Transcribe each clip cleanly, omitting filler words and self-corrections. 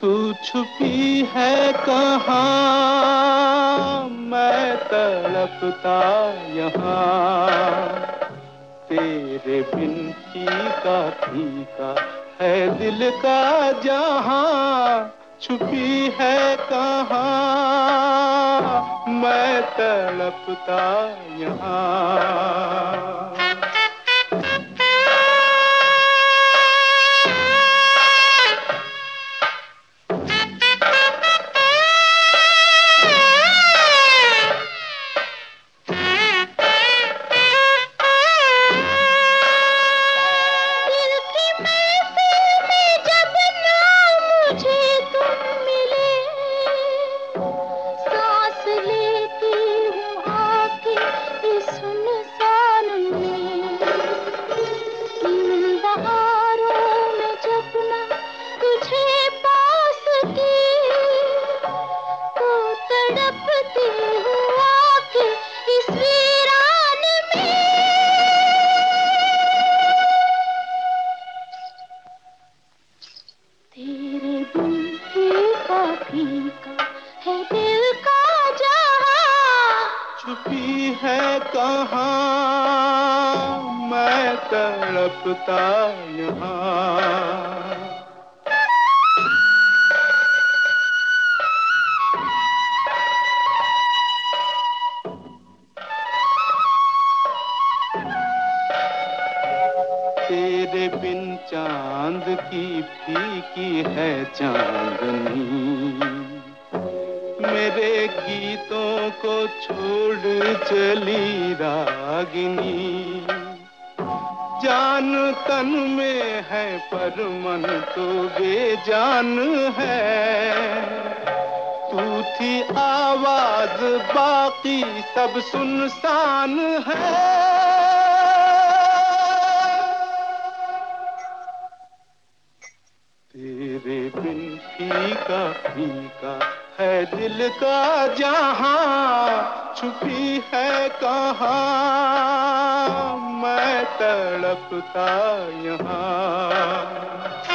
तू छुपी है कहाँ, मैं तड़पता यहाँ। तेरे बिन फीका फीका है दिल का जहां। छुपी है कहाँ, मैं तड़पता यहाँ। फीका है दिल का जहां। छुपी है कहाँ, मैं तड़पता यहाँ। तेरे बिन चांद की फीकी है चांदनी, मेरे गीतों को छोड़ चली रागिनी। जान तन में है पर मन तो बेजान है। तू थी आवाज बाकी सब सुनसान है। तेरे बिन फीका फीका है दिल का जहां। छुपी है कहाँ, मैं तड़पता यहाँ।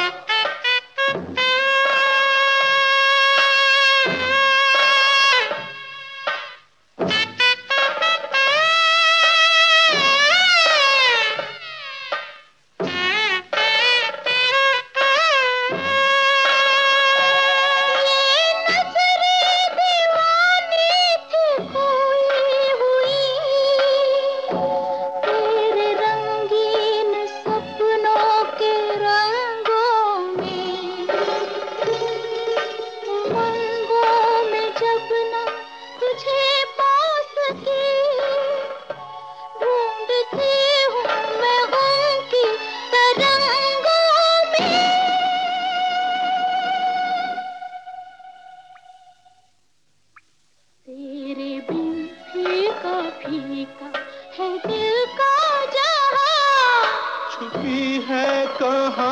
फीका है दिल का जहां। छुपी है कहाँ,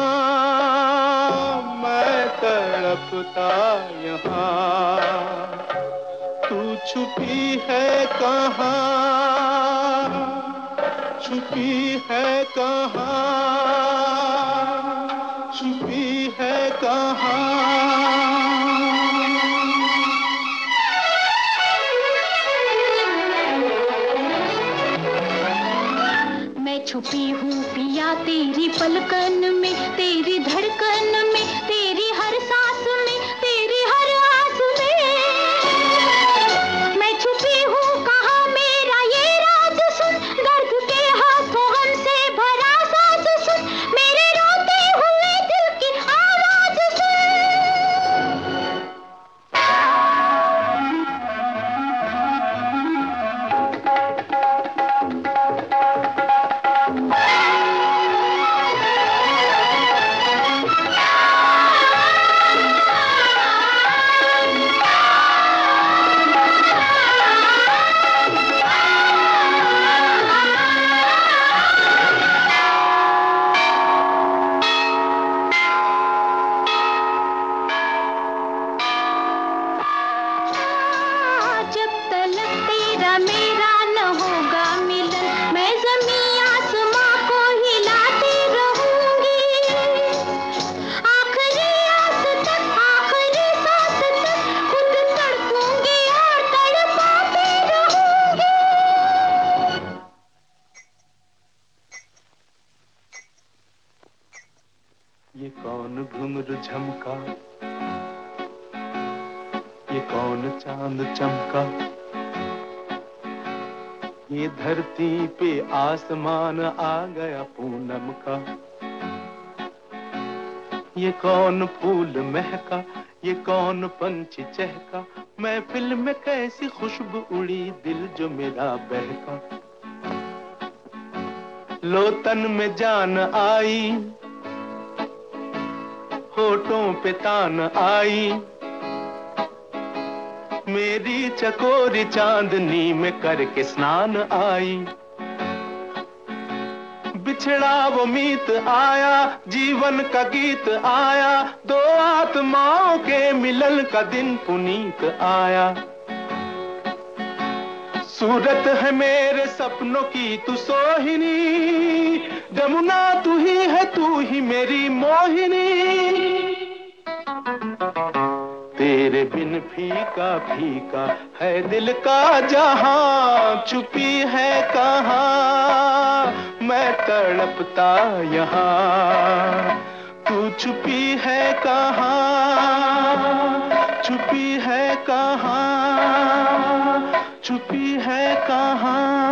मैं तड़पता यहाँ। तू छुपी है कहाँ, छुपी है कहाँ, छुपी है कहाँ। छुपी हूँ पिया तेरी पलकन में, तेरी धड़कन में, तेरी हर सांस में, तेरी हर आस में। मैं छुपी हूँ कहाँ मेरा ये राज सुन, दर्द के हाथों हमसे भरा सांस सुन, मेरे रोते हुए दिल की आवाज सुन। ये कौन चांद चमका, ये धरती पे आसमान आ गया पूनम का। ये कौन फूल महका, ये कौन पंछी चहका, महफिल में कैसी खुशबू उड़ी, दिल जो मेरा बहका। लो तन में जान आई, होठों पे तान आई, मेरी चकोरी चांदनी में करके स्नान आई। बिछड़ा वो मीत आया, जीवन का गीत आया, दो आत्माओं के मिलन का दिन पुनीत आया। सूरत है मेरे सपनों की तू सोहिनी, जमुना तू ही है, तू ही मेरी मोहिनी। तेरे बिन फीका फीका है दिल का जहां, छुपी है कहाँ मैं तड़पता यहाँ। तू छुपी है कहाँ, छुपी है कहाँ, छुपी है कहाँ।